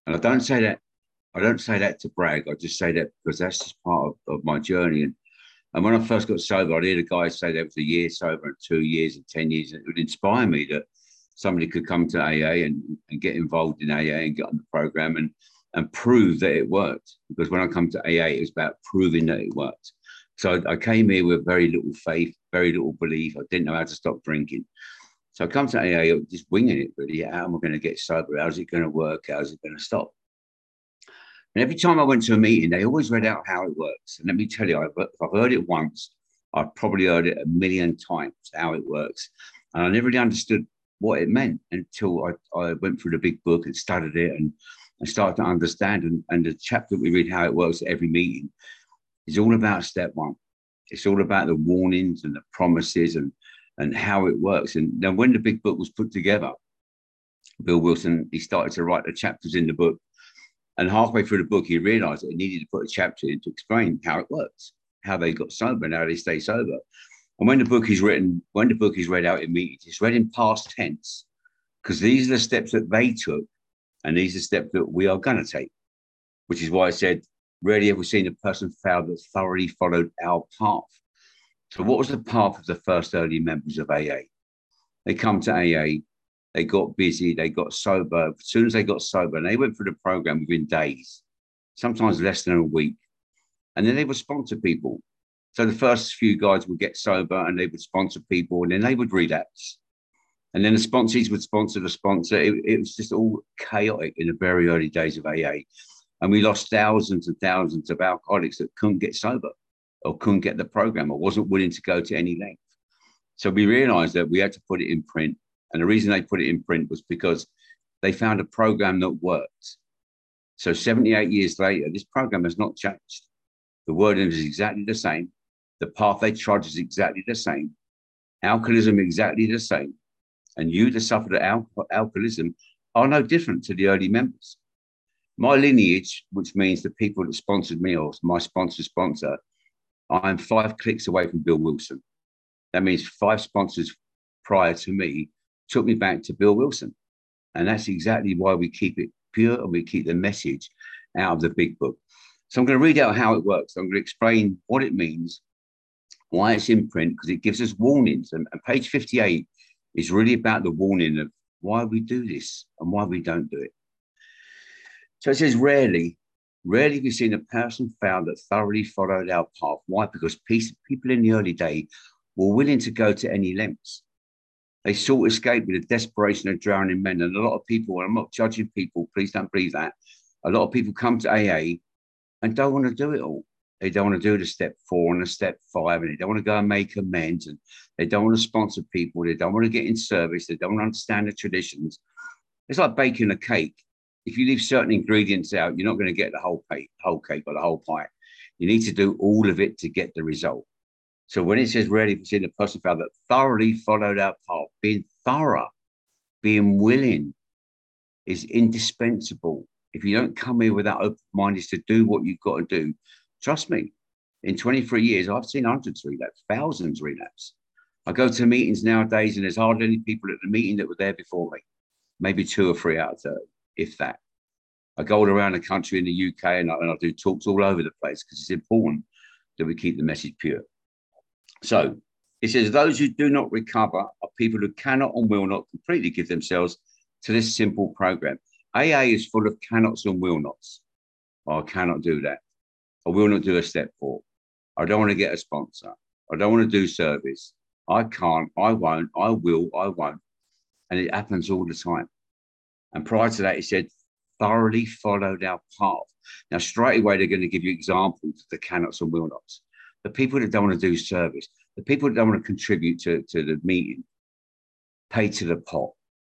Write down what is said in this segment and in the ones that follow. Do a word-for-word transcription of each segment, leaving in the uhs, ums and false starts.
And I don't say that I don't say that to brag. I just say that because that's just part of, of my journey. And and when I first got sober, I'd hear the guys say that was a year sober and two years and ten years. It would inspire me that somebody could come to A A and, and get involved in A A and get on the program and and prove that it worked. Because when I come to A A, it was about proving that it worked. So I, I came here with very little faith, very little belief. I didn't know how to stop drinking. So I come to A A just winging it, really. How am I going to get sober? How's it going to work? How's it going to stop? And every time I went to a meeting, they always read out how it works. And let me tell you, I've, if I've heard it once, I've probably heard it a million times how it works. And I never really understood what it meant until I, I went through the big book and studied it and, and started to understand. And, and the chapter we read how it works at every meeting is all about step one. It's all about the warnings and the promises and, and how it works. And then when the big book was put together, Bill Wilson, he started to write the chapters in the book. And halfway through the book, he realized that he needed to put a chapter in to explain how it works, how they got sober and how they stay sober. And when the book is written, when the book is read out in meetings, it's read in past tense because these are the steps that they took and these are the steps that we are going to take, which is why I said, rarely have we seen a person fail that thoroughly followed our path. So what was the path of the first early members of A A? They come to A A, they got busy, they got sober. As soon as they got sober, and they went through the program within days, sometimes less than a week. And then they would sponsor people. So the first few guys would get sober and they would sponsor people and then they would relapse. And then the sponsors would sponsor the sponsor. It, it was just all chaotic in the very early days of A A. And we lost thousands and thousands of alcoholics that couldn't get sober or couldn't get the program or wasn't willing to go to any length. So we realized that we had to put it in print. And the reason they put it in print was because they found a program that worked. So seventy-eight years later, this program has not changed. The wording is exactly the same. The path they trod is exactly the same. Alcoholism exactly the same. And you that suffered al- alcoholism are no different to the early members. My lineage, which means the people that sponsored me or my sponsor sponsor, I'm five clicks away from Bill Wilson. That means five sponsors prior to me took me back to Bill Wilson. And that's exactly why we keep it pure and we keep the message out of the big book. So I'm going to read out how it works. I'm going to explain what it means, why it's in print, because it gives us warnings. And, and page fifty-eight is really about the warning of why we do this and why we don't do it. So it says, rarely, rarely have we seen a person fail that thoroughly followed our path. Why? Because people in the early day were willing to go to any lengths. They sought escape with the desperation of drowning men. And a lot of people, and I'm not judging people, please don't believe that. A lot of people come to A A and don't want to do it all. They don't want to do the step four and the step five, and they don't want to go and make amends, and they don't want to sponsor people. They don't want to get in service. They don't want to understand the traditions. It's like baking a cake. If you leave certain ingredients out, you're not going to get the whole cake, whole cake or the whole pie. You need to do all of it to get the result. So when it says rarely have seen a person fail that thoroughly followed our path, being thorough, being willing is indispensable. If you don't come here with that open mindedness to do what you've got to do, trust me, in twenty-three years, I've seen hundreds relapse, thousands relapse. I go to meetings nowadays and there's hardly any people at the meeting that were there before me, maybe two or three out of thirty, if that. I go all around the country in the U K and I, and I do talks all over the place because it's important that we keep the message pure. So it says, those who do not recover are people who cannot and will not completely give themselves to this simple program. A A is full of cannots and will nots. Oh, I cannot do that. I will not do a step four. I don't want to get a sponsor. I don't want to do service. I can't, I won't, I will, I won't. And it happens all the time. And prior to that, he said, thoroughly followed our path. Now, straight away, they're going to give you examples of the cannots and will nots. The people that don't want to do service, the people that don't want to contribute to, to the meeting, pay to the pot.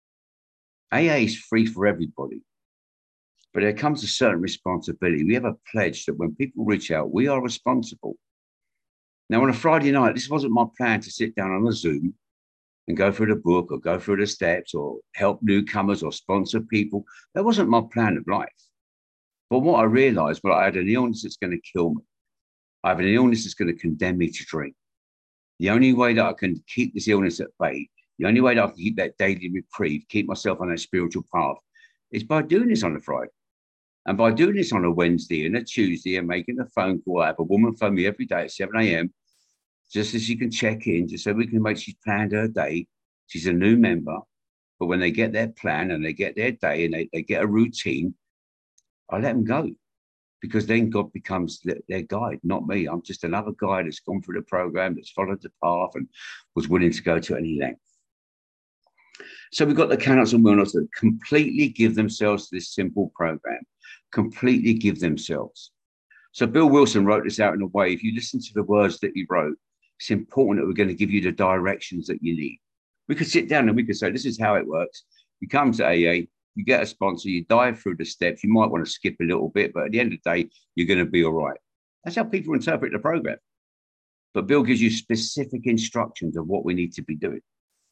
A A is free for everybody, but there comes a certain responsibility. We have a pledge that when people reach out, we are responsible. Now, on a Friday night, this wasn't my plan to sit down on a Zoom and go through the book or go through the steps or help newcomers or sponsor people. That wasn't my plan of life. But what I realized, well, I had an illness that's going to kill me. I have an illness that's going to condemn me to drink. The only way that I can keep this illness at bay, the only way that I can keep that daily reprieve, keep myself on that spiritual path, is by doing this on a Friday. And by doing this on a Wednesday and a Tuesday and making a phone call, I have a woman phone me every day at seven a m just so she can check in, just so we can make she's planned her day. She's a new member. But when they get their plan and they get their day and they, they get a routine, I let them go, because then God becomes their guide, not me. I'm just another guy that's gone through the program, that's followed the path and was willing to go to any length. So we've got the Cannot and Will Nots that completely give themselves to this simple program, completely give themselves. So Bill Wilson wrote this out in a way, if you listen to the words that he wrote, it's important that we're going to give you the directions that you need. We could sit down and we could say, this is how it works. You come to A A, you get a sponsor, you dive through the steps. You might want to skip a little bit, but at the end of the day, you're going to be all right. That's how people interpret the program. But Bill gives you specific instructions of what we need to be doing.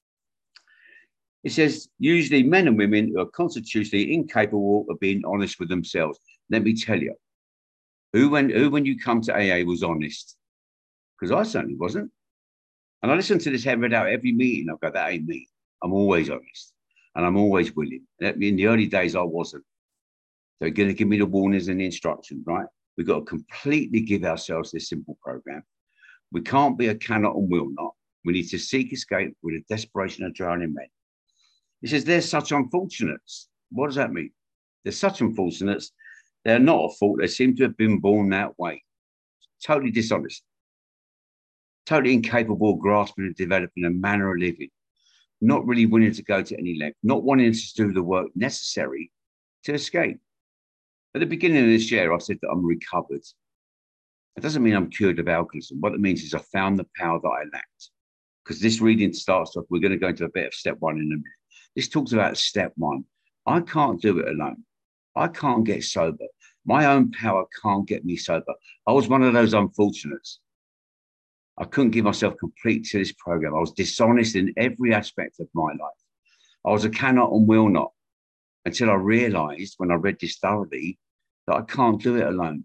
It says, usually men and women who are constitutionally incapable of being honest with themselves. Let me tell you, who when, who when you come to A A was honest? Because I certainly wasn't. And I listen to this read out every meeting. I've got, that ain't me. I'm always honest. And I'm always willing. In the early days, I wasn't. They're going to give me the warnings and the instructions, right? We've got to completely give ourselves this simple program. We can't be a cannot and will not. We need to seek escape with the desperation of drowning men. He says, they're such unfortunates. What does that mean? They're such unfortunates. They're not a fault. They seem to have been born that way. Totally dishonest. Totally incapable of grasping and developing a manner of living. Not really willing to go to any length. Not wanting to do the work necessary to escape. At the beginning of this year, I said that I'm recovered. It doesn't mean I'm cured of alcoholism. What it means is I found the power that I lacked. Because this reading starts off, we're going to go into a bit of step one in a minute. This talks about step one. I can't do it alone. I can't get sober. My own power can't get me sober. I was one of those unfortunates. I couldn't give myself complete to this program. I was dishonest in every aspect of my life. I was a cannot and will not, until I realized when I read this thoroughly that I can't do it alone.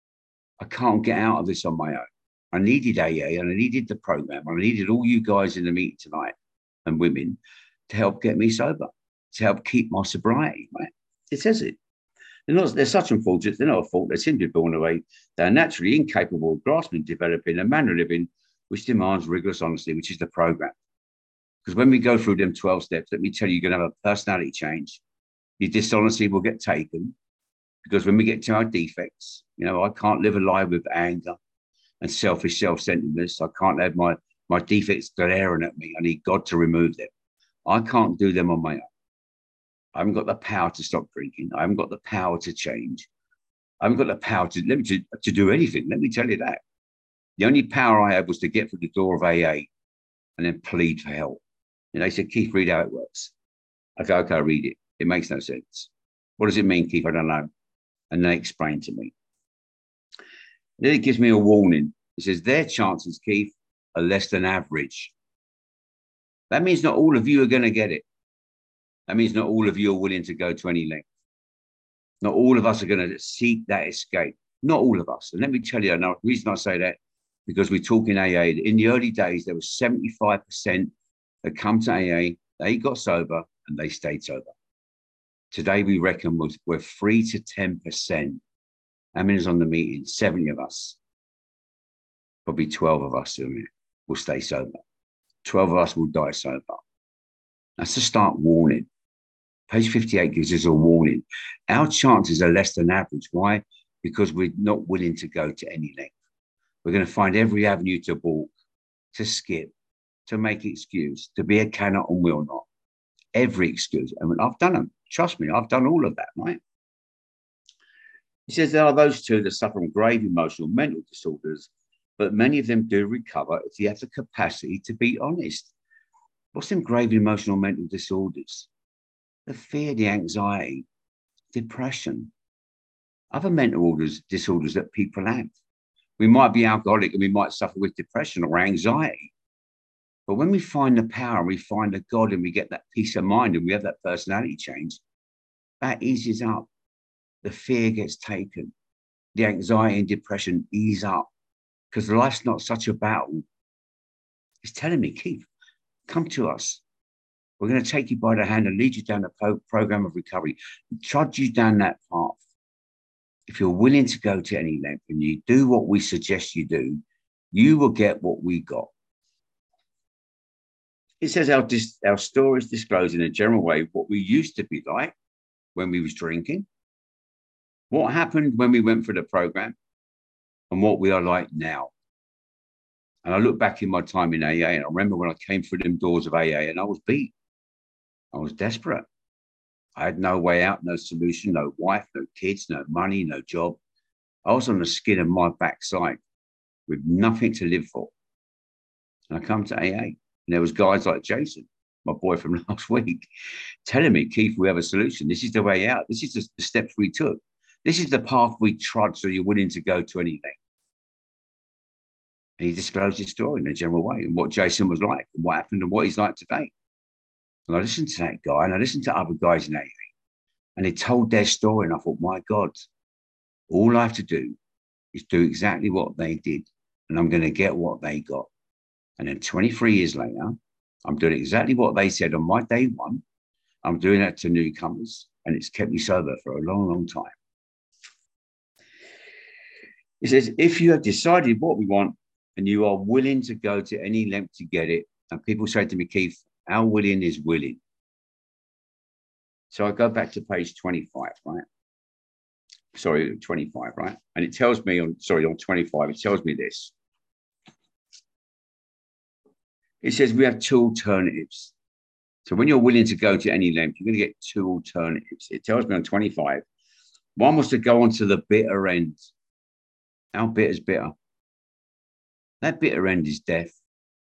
I can't get out of this on my own. I needed A A and I needed the program. I needed all you guys in the meeting tonight and women to help get me sober, to help keep my sobriety, right? It says it. They're, not, they're such unfortunate. They're not a fault. They're simply born away. They're naturally incapable of grasping, developing a manner of living which demands rigorous honesty, which is the program. Because when we go through them twelve steps, let me tell you, you're going to have a personality change. Your dishonesty will get taken, because when we get to our defects, you know, I can't live a life with anger and selfish self-centeredness. I can't have my, my defects glaring at me. I need God to remove them. I can't do them on my own. I haven't got the power to stop drinking. I haven't got the power to change. I haven't got the power to, let me, to, to do anything. Let me tell you that. The only power I had was to get through the door of A A and then plead for help. And they said, Keith, read how it works. I go, okay, I'll read it. It makes no sense. What does it mean, Keith? I don't know. And they explain to me. Then it gives me a warning. It says, their chances, Keith, are less than average. That means not all of you are going to get it. That means not all of you are willing to go to any length. Not all of us are going to seek that escape. Not all of us. And let me tell you, now, the reason I say that, because we're talking A A. In the early days, there was seventy-five percent that come to A A, they got sober, and they stayed sober. Today, we reckon we're, we're three to ten percent. How many is on the meeting? seventy of us. Probably twelve of us will stay sober. twelve of us will die sober. That's a start warning. Page fifty-eight gives us a warning. Our chances are less than average. Why? Because we're not willing to go to any length. We're going to find every avenue to balk, to skip, to make excuse, to be a cannot and will not. Every excuse. I mean, I've done them. Trust me, I've done all of that, right? He says there are those two that suffer from grave emotional mental disorders, but many of them do recover if they have the capacity to be honest. What's them grave emotional mental disorders? The fear, the anxiety, depression, other mental disorders that people have. We might be alcoholic and we might suffer with depression or anxiety. But when we find the power and we find the God and we get that peace of mind and we have that personality change, that eases up. The fear gets taken. The anxiety and depression ease up, because life's not such a battle. It's telling me, Keith, come to us. We're going to take you by the hand and lead you down the pro- program of recovery, trudge you down that path. if you're willing to go to any length and you do what we suggest you do, you will get what we got. It says our, dis- our stories disclose in a general way what we used to be like when we was drinking, what happened when we went through the program, and what we are like now. And I look back in my time in A A, and I remember when I came through them doors of A A and I was beat. I was desperate. I had no way out, no solution, no wife, no kids, no money, no job. I was on the skin of my backside with nothing to live for. And I come to A A, and there was guys like Jason, my boy from last week, telling me, Keith, we have a solution. This is the way out. This is the steps we took. This is the path we trod, so you're willing to go to anything. And he disclosed his story in a general way and what Jason was like and what happened and what he's like today. And I listened to that guy and I listened to other guys in A A, and they told their story. And I thought, my God, all I have to do is do exactly what they did, and I'm going to get what they got. And then twenty-three years later, I'm doing exactly what they said on my day one. I'm doing that to newcomers, and it's kept me sober for a long, long time. It says, if you have decided what we want and you are willing to go to any length to get it, and people say to me, Keith, how willing is willing? So I go back to page twenty-five, right? Sorry, twenty-five, right? And it tells me on, sorry, on twenty-five, it tells me this. It says we have two alternatives. So when you're willing to go to any length, you're going to get two alternatives. It tells me on twenty-five, one was to go on to the bitter end. How bitter is bitter? That bitter end is death,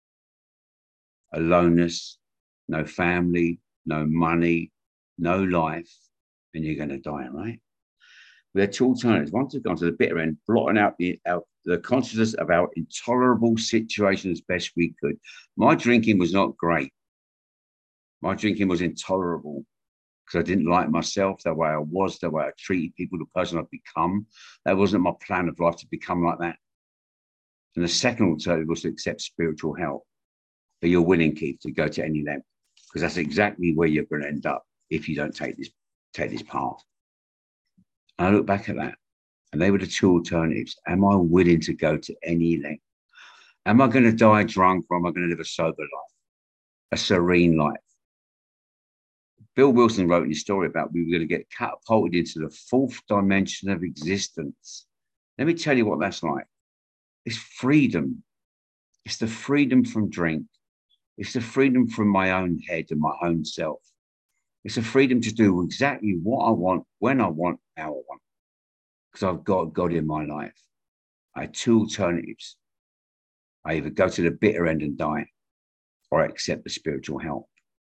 aloneness, no family, no money, no life, and you're going to die, right? We had two alternatives. One to go on to the bitter end, blotting out the, our, the consciousness of our intolerable situation as best we could. My drinking was not great. My drinking was intolerable because I didn't like myself, the way I was, the way I treated people, the person I'd become. That wasn't my plan of life, to become like that. And the second alternative was to accept spiritual help. But you're willing, Keith, to go to any length, because that's exactly where you're going to end up if you don't take this, take this path. And I look back at that, and they were the two alternatives. Am I willing to go to any length? Am I going to die drunk, or am I going to live a sober life, a serene life? Bill Wilson wrote in his story about we were going to get catapulted into the fourth dimension of existence. Let me tell you what that's like. It's freedom. It's the freedom from drink. It's the freedom from my own head and my own self. It's a freedom to do exactly what I want, when I want, how I want. Because I've got God in my life. I had two alternatives. I either go to the bitter end and die, or I accept the spiritual help.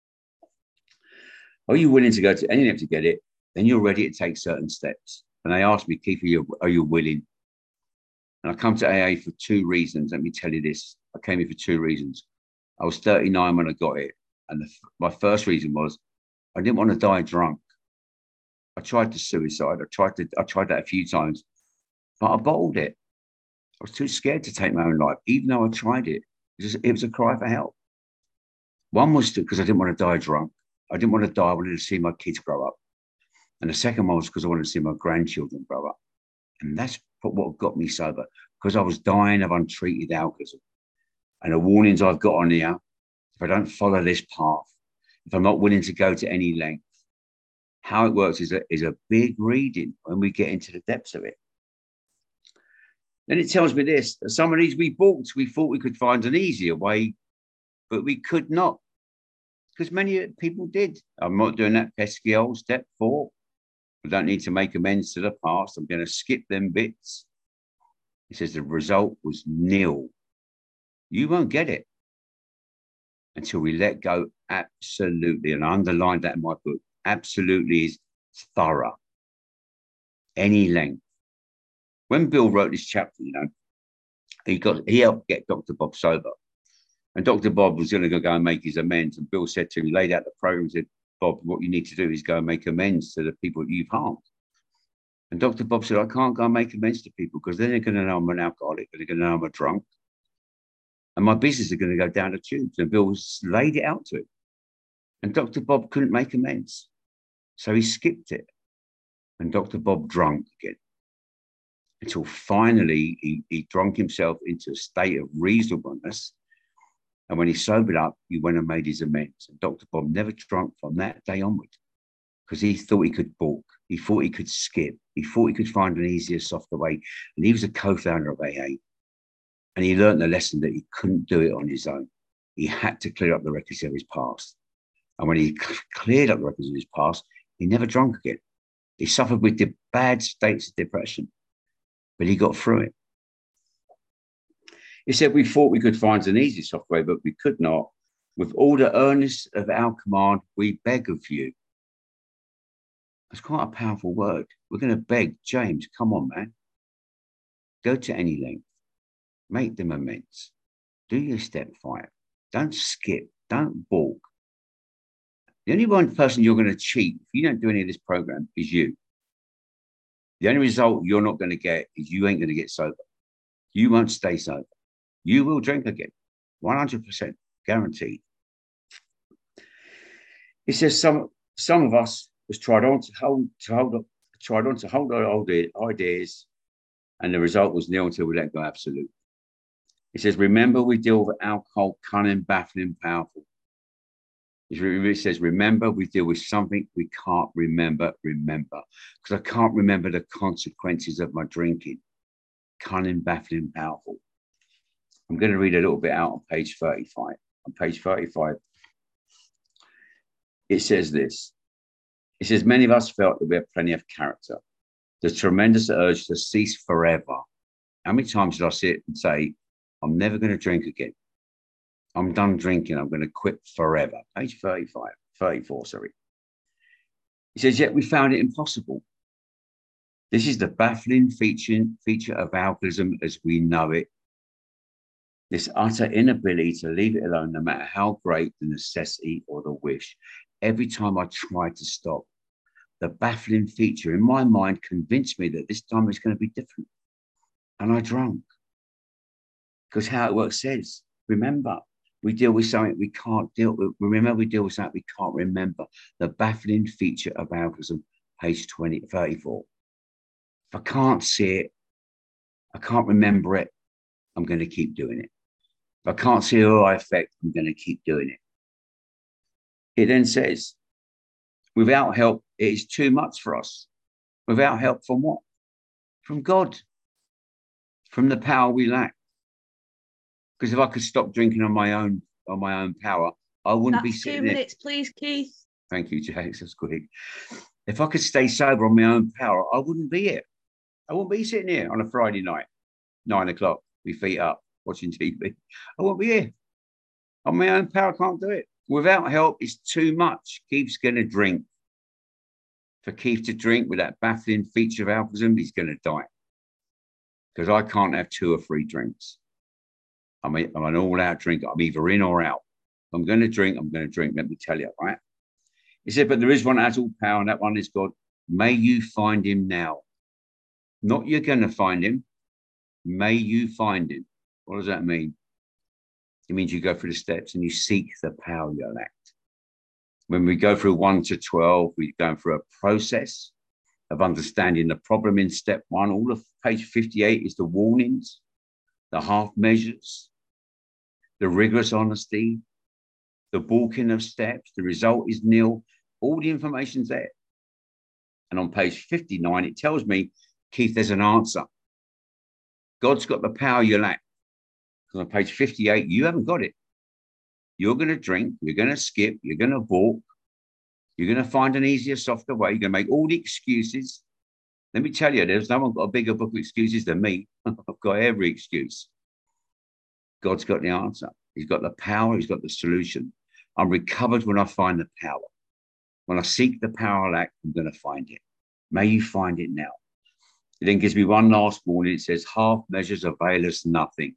Are you willing to go to any length to get it? Then you're ready to take certain steps. And they asked me, Keith, are you, are you willing? And I come to A A for two reasons. Let me tell you this. I came here for two reasons. I was thirty-nine when I got it. And the, my first reason was I didn't want to die drunk. I tried to suicide. I tried to. I tried that a few times, but I bottled it. I was too scared to take my own life, even though I tried it. It was, it was a cry for help. One was because I didn't want to die drunk. I didn't want to die. I wanted to see my kids grow up. And the second one was because I wanted to see my grandchildren grow up. And that's what got me sober, because I was dying of untreated alcoholism. And the warnings I've got on here, if I don't follow this path, if I'm not willing to go to any length, how it works is a, is a big reading when we get into the depths of it. Then it tells me this, that some of these we balked, we thought we could find an easier way, but we could not, because many people did. I'm not doing that pesky old step four. I don't need to make amends to the past. I'm going to skip them bits. It says the result was nil. You won't get it until we let go absolutely. And I underlined that in my book. Absolutely is thorough. Any length. When Bill wrote this chapter, you know, he got he helped get Doctor Bob sober. And Doctor Bob was going to go and make his amends. And Bill said to him, laid out the program, said, Bob, what you need to do is go and make amends to the people that you've harmed. And Doctor Bob said, I can't go and make amends to people because then they're going to know I'm an alcoholic, they're going to know I'm a drunk. And my business is going to go down the tubes. And Bill laid it out to him. And Doctor Bob couldn't make amends. So he skipped it. And Doctor Bob drunk again. until finally he, he drunk himself into a state of reasonableness. And when he sobered up, he went and made his amends. And Doctor Bob never drunk from that day onward because he thought he could balk. He thought he could skip. He thought he could find an easier, softer way. And he was a co-founder of A A. And he learned the lesson that he couldn't do it on his own. He had to clear up the records of his past. And when he cleared up the records of his past, he never drank again. He suffered with the bad states of depression, but he got through it. He said, we thought we could find an easy, soft way, but we could not. With all the earnest of our command, we beg of you. That's quite a powerful word. We're going to beg. James, come on, man. Go to any length. Make them amends. Do your step five. Don't skip. Don't balk. The only one person you're going to cheat if you don't do any of this program is you. The only result you're not going to get is you ain't going to get sober. You won't stay sober. You will drink again. one hundred percent guaranteed. He says some, some of us has tried on to hold, to hold up, tried on to hold our old ideas, and the result was nil until we let go absolute. He says, remember, we deal with alcohol, cunning, baffling, powerful. He says, remember, we deal with something we can't remember, remember. Because I can't remember the consequences of my drinking. Cunning, baffling, powerful. I'm going to read a little bit out on page thirty-five. On page thirty-five, it says this. It says, many of us felt that we have plenty of character. The tremendous urge to cease forever. How many times did I sit and say, I'm never going to drink again? I'm done drinking. I'm going to quit forever. Page thirty-five, thirty-four, sorry. He says, yet we found it impossible. This is the baffling feature, feature of alcoholism as we know it. This utter inability to leave it alone, no matter how great the necessity or the wish. Every time I tried to stop, the baffling feature in my mind convinced me that this time it's going to be different. And I drank. Because how it works says, remember, we deal with something we can't deal with. Remember, we deal with something we can't remember. The baffling feature of alcoholism, page twenty, thirty-four. If I can't see it, I can't remember it, I'm going to keep doing it. If I can't see who I affect, I'm going to keep doing it. It then says, without help, it is too much for us. Without help from what? From God. From the power we lack. Because if I could stop drinking on my own, on my own power, I wouldn't That's be sitting two there. minutes, please, Keith. Thank you, James. That's quick. If I could stay sober on my own power, I wouldn't be here. I wouldn't be sitting here on a Friday night, nine o'clock, with feet up, watching T V. I won't be here. On my own power, I can't do it. Without help, it's too much. Keith's going to drink. For Keith to drink with that baffling feature of alcoholism, he's going to die. Because I can't have two or three drinks. I'm, a, I'm an all-out drinker. I'm either in or out. If I'm going to drink, I'm going to drink. Let me tell you, right? He said, but there is one that has all power, and that one is God. May you find him now. Not you're going to find him. May you find him. What does that mean? It means you go through the steps and you seek the power you lack. When we go through one to twelve, we're going through a process of understanding the problem in step one. All of page fifty-eight is the warnings, the half measures, the rigorous honesty, the balking of steps. The result is nil. All the information's there. And on page fifty-nine, it tells me, Keith, there's an answer. God's got the power you lack. Because on page fifty-eight, you haven't got it. You're going to drink, you're going to skip, you're going to balk, you're going to find an easier, softer way. You're going to make all the excuses. Let me tell you, there's no one got a bigger book of excuses than me. I've got every excuse. God's got the answer. He's got the power. He's got the solution. I'm recovered when I find the power. When I seek the power I lack, I'm going to find it. May you find it now. It then gives me one last warning. It says, half measures avail us nothing.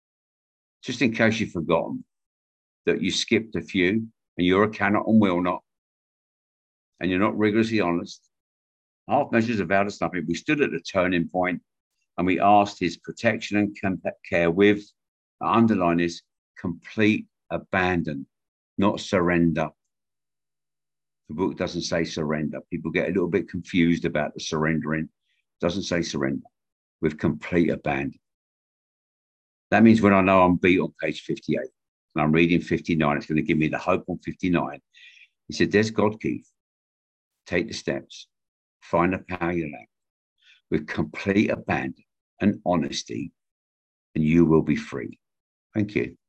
Just in case you've forgotten that you skipped a few and you're a cannot and will not, and you're not rigorously honest. Half measures avail us nothing. We stood at the turning point and we asked his protection and care with, I underline this, complete abandon, not surrender. The book doesn't say surrender. People get a little bit confused about the surrendering. It doesn't say surrender. with complete abandon. That means when I know I'm beat on page fifty-eight and I'm reading fifty-nine, it's going to give me the hope on fifty-nine. He said, there's God, Keith. Take the steps. Find the power you lack with complete abandon and honesty, and you will be free. Thank you.